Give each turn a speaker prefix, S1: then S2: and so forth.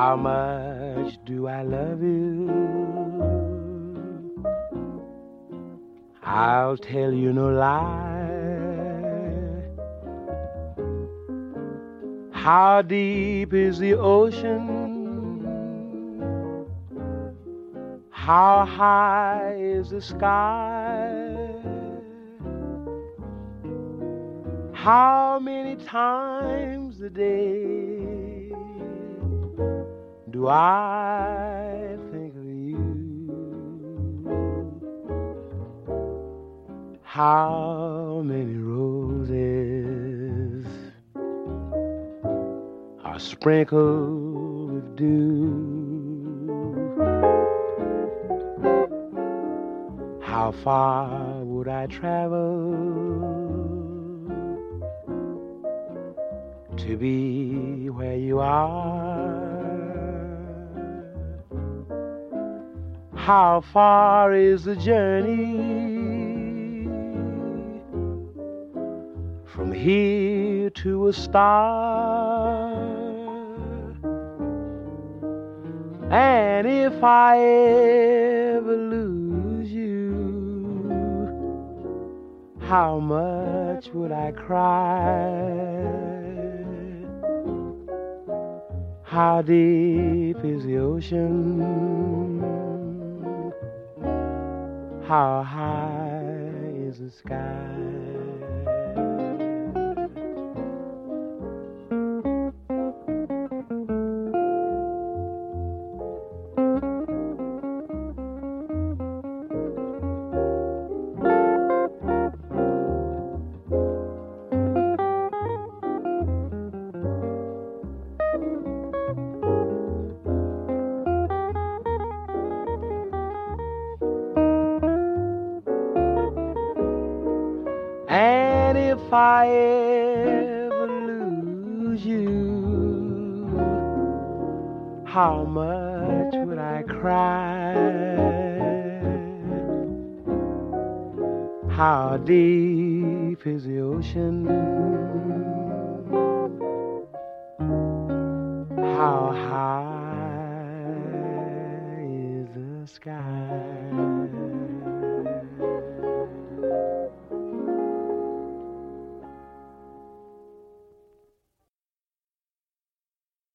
S1: How much do I love you? I'll tell you no lie. How deep is the ocean? How high is the sky? How many times a day do I think of you? How many roses are sprinkled with dew? How far would I travel to be where you are? How far is the journey from here to a star? And if I ever lose you, how much would I cry? How deep is the ocean? How high is the sky? And if I ever lose you, how much would I cry? How deep is the ocean? How high is the sky?